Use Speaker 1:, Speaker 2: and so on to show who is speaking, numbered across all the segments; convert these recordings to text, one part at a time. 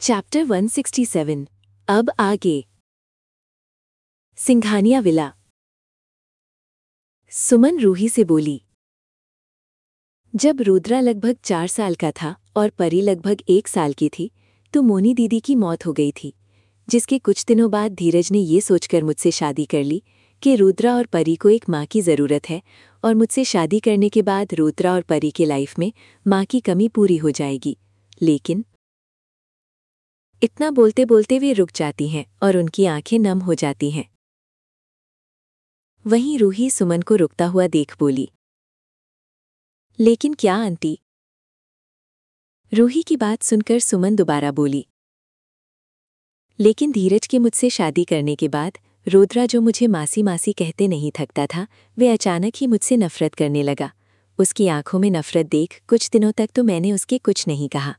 Speaker 1: Chapter 167 अब आगे। Singhania villa. सुमन रूही से बोली। जब रुद्रा लगभग 4 साल का था और परी लगभग 1 साल की थी तो मोनी दीदी की मौत हो गई थी, जिसके कुछ दिनों बाद धीरज ने ये सोचकर मुझसे शादी कर ली कि रुद्रा और परी को एक माँ की ज़रूरत है और मुझसे शादी करने के बाद रुद्रा और परी के लाइफ में माँ की कमी पूरी हो जाएगी। लेकिन इतना बोलते बोलते वे रुक जाती हैं और उनकी आंखें नम हो जाती हैं। वहीं रूही सुमन को रुकता हुआ देख बोली, लेकिन क्या आंटी? रूही की बात सुनकर सुमन दोबारा बोली, लेकिन धीरज के मुझसे शादी करने के बाद रुद्रा जो मुझे मासी मासी कहते नहीं थकता था, वे अचानक ही मुझसे नफरत करने लगा। उसकी आंखों में नफरत देख कुछ दिनों तक तो मैंने उसके कुछ नहीं कहा,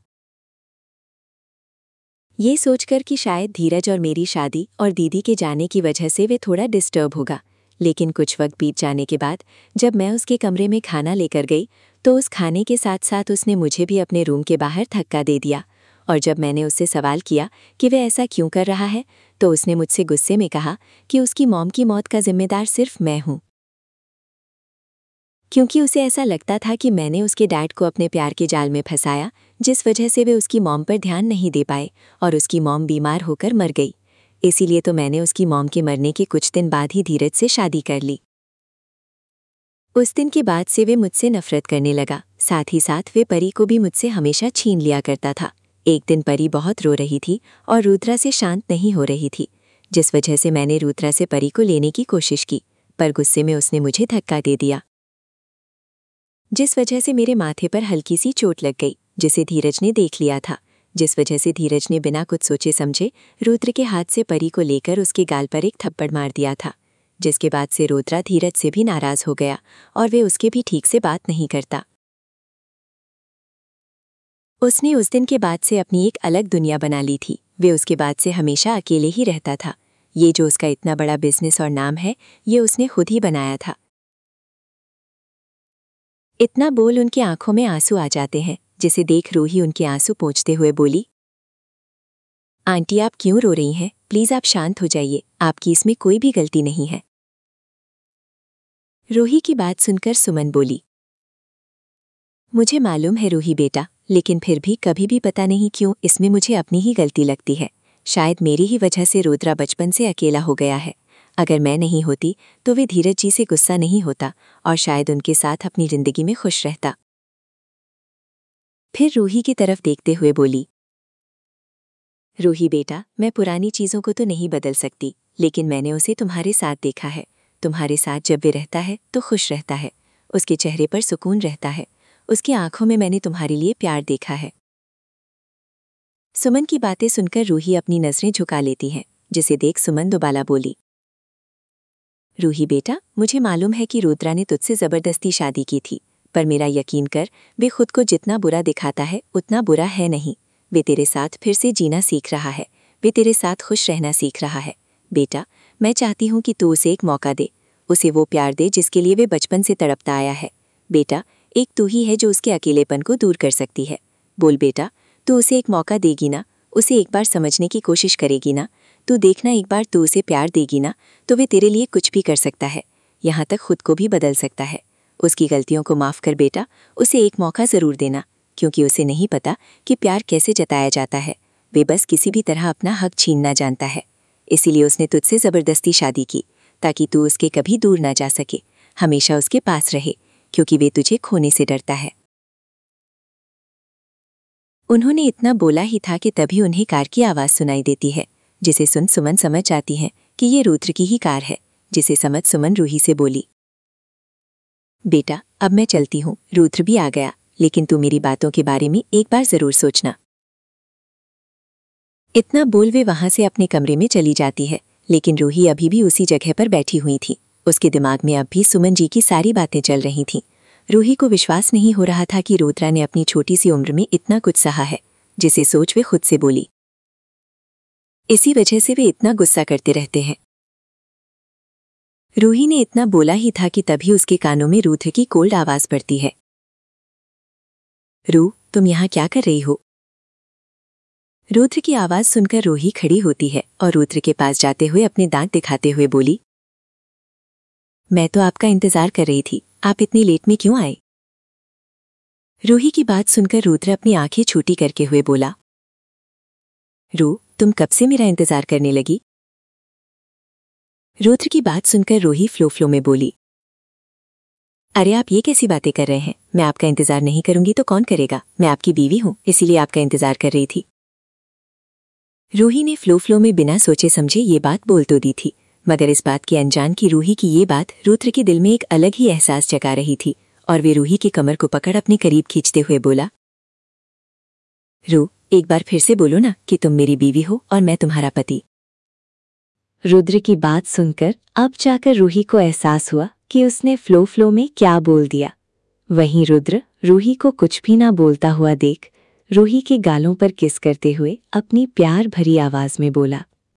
Speaker 1: ये सोचकर कि शायद धीरज और मेरी शादी और दीदी के जाने की वजह से वे थोड़ा डिस्टर्ब होगा। लेकिन कुछ वक्त बीत जाने के बाद जब मैं उसके कमरे में खाना लेकर गई तो उस खाने के साथ साथ उसने मुझे भी अपने रूम के बाहर धक्का दे दिया। और जब मैंने उससे सवाल किया कि वह ऐसा क्यों कर रहा है तो उसने मुझसे गुस्से में कहा कि उसकी मॉम की मौत का जिम्मेदार सिर्फ मैं हूँ, क्योंकि उसे ऐसा लगता था कि मैंने उसके डैड को अपने प्यार के जाल में फंसाया, जिस वजह से वे उसकी मॉम पर ध्यान नहीं दे पाए और उसकी मॉम बीमार होकर मर गई। इसीलिए तो मैंने उसकी मॉम के मरने के कुछ दिन बाद ही धीरज से शादी कर ली। उस दिन के बाद से वे मुझसे नफरत करने लगा। साथ ही साथ वे परी को भी मुझसे हमेशा छीन लिया करता था। एक दिन परी बहुत रो रही थी और रुद्रा से शांत नहीं हो रही थी, जिस वजह से मैंने रुद्रा से परी को लेने की कोशिश की, पर गुस्से में उसने मुझे धक्का दे दिया, जिस वजह से मेरे माथे पर हल्की सी चोट लग गई, जिसे धीरज ने देख लिया था। जिस वजह से धीरज ने बिना कुछ सोचे समझे रुद्र के हाथ से परी को लेकर उसके गाल पर एक थप्पड़ मार दिया था, जिसके बाद से रुद्रा धीरज से भी नाराज हो गया और वे उसके भी ठीक से बात नहीं करता। उसने उस दिन के बाद से अपनी एक अलग दुनिया बना ली थी। वे उसके बाद से हमेशा अकेले ही रहता था। ये जो उसका इतना बड़ा बिजनेस और नाम है, ये उसने खुद ही बनाया था। इतना बोल उनकी आंखों में आंसू आ जाते हैं, जिसे देख रूही उनके आंसू पोंछते हुए बोली, आंटी आप क्यों रो रही हैं? प्लीज आप शांत हो जाइए, आपकी इसमें कोई भी गलती नहीं है। रूही की बात सुनकर सुमन बोली, मुझे मालूम है रूही बेटा, लेकिन फिर भी कभी भी पता नहीं क्यों इसमें मुझे अपनी ही गलती लगती है। शायद मेरी ही वजह से रुद्रा बचपन से अकेला हो गया है। अगर मैं नहीं होती तो वे धीरज जी से गुस्सा नहीं होता और शायद उनके साथ अपनी जिंदगी में खुश रहता। फिर रूही की तरफ देखते हुए बोली, रूही बेटा, मैं पुरानी चीज़ों को तो नहीं बदल सकती, लेकिन मैंने उसे तुम्हारे साथ देखा है। तुम्हारे साथ जब वे रहता है तो खुश रहता है, उसके चेहरे पर सुकून रहता है, उसकी आंखों में मैंने तुम्हारे लिए प्यार देखा है। सुमन की बातें सुनकर रूही अपनी नजरें झुका लेती हैं, जिसे देख सुमन दोबारा बोली, रूही बेटा, मुझे मालूम है कि रुद्रा ने तुझसे जबरदस्ती शादी की थी, पर मेरा यकीन कर, वे खुद को जितना बुरा दिखाता है उतना बुरा है नहीं। वे तेरे साथ फिर से जीना सीख रहा है, वे तेरे साथ खुश रहना सीख रहा है। बेटा, मैं चाहती हूँ कि तू उसे एक मौका दे, उसे वो प्यार दे जिसके लिए वे बचपन से तड़पता आया है। बेटा, एक तू ही है जो उसके अकेलेपन को दूर कर सकती है। बोल बेटा, तू उसे एक मौका देगी ना? उसे एक बार समझने की कोशिश करेगी ना? तू देखना, एक बार तू उसे प्यार देगी ना तो वे तेरे लिए कुछ भी कर सकता है, यहाँ तक खुद को भी बदल सकता है। उसकी गलतियों को माफ़ कर बेटा, उसे एक मौका ज़रूर देना, क्योंकि उसे नहीं पता कि प्यार कैसे जताया जाता है। वे बस किसी भी तरह अपना हक छीनना जानता है। इसीलिए उसने तुझसे ज़बरदस्ती शादी की, ताकि तू उसके कभी दूर ना जा सके, हमेशा उसके पास रहे, क्योंकि वे तुझे खोने से डरता है। उन्होंने इतना बोला ही था कि तभी उन्हें कार की आवाज़ सुनाई देती है, जिसे सुन सुमन समझ जाती हैं कि ये रुद्र की ही कार है। जिसे समझ सुमन रूही से बोली, बेटा अब मैं चलती हूँ, रुद्र भी आ गया, लेकिन तू मेरी बातों के बारे में एक बार ज़रूर सोचना। इतना बोल वे वहाँ से अपने कमरे में चली जाती है, लेकिन रूही अभी भी उसी जगह पर बैठी हुई थी। उसके दिमाग में अब भी सुमन जी की सारी बातें चल रही थीं। रूही को विश्वास नहीं हो रहा था कि रुद्रा ने अपनी छोटी सी उम्र में इतना कुछ सहा है, जिसे सोच वे खुद से बोली, इसी वजह से वे इतना गुस्सा करते रहते हैं। रूही ने इतना बोला ही था कि तभी उसके कानों में रुद्र की कोल्ड आवाज पड़ती है, रू तुम यहाँ क्या कर रही हो? रुद्र की आवाज सुनकर रूही खड़ी होती है और रुद्र के पास जाते हुए अपने दांत दिखाते हुए बोली, मैं तो आपका इंतजार कर रही थी, आप इतनी लेट में क्यों आए? रूही की बात सुनकर रुद्र अपनी आंखें छोटी करके हुए बोला, रू, तुम कब से मेरा इंतजार करने लगी? रुद्र की बात सुनकर रूही फ्लो में बोली, अरे आप ये कैसी बातें कर रहे हैं? मैं आपका इंतजार नहीं करूंगी तो कौन करेगा? मैं आपकी बीवी हूं, इसीलिए आपका इंतजार कर रही थी। रूही ने फ्लो में बिना सोचे समझे ये बात बोल तो दी थी, मगर इस बात के अनजान की रूही की ये बात रुद्र के दिल में एक अलग ही एहसास जगा रही थी और वे रूही की कमर को पकड़ अपने करीब खींचते हुए बोला, रू, एक बार फिर से बोलो ना कि तुम मेरी बीवी हो और मैं तुम्हारा पति। रुद्र की बात सुनकर अब जाकर रूही को एहसास हुआ कि उसने फ्लो में क्या बोल दिया। वहीं रुद्र रूही को कुछ भी ना बोलता हुआ देख रूही के गालों पर किस करते हुए अपनी प्यार भरी आवाज में बोला,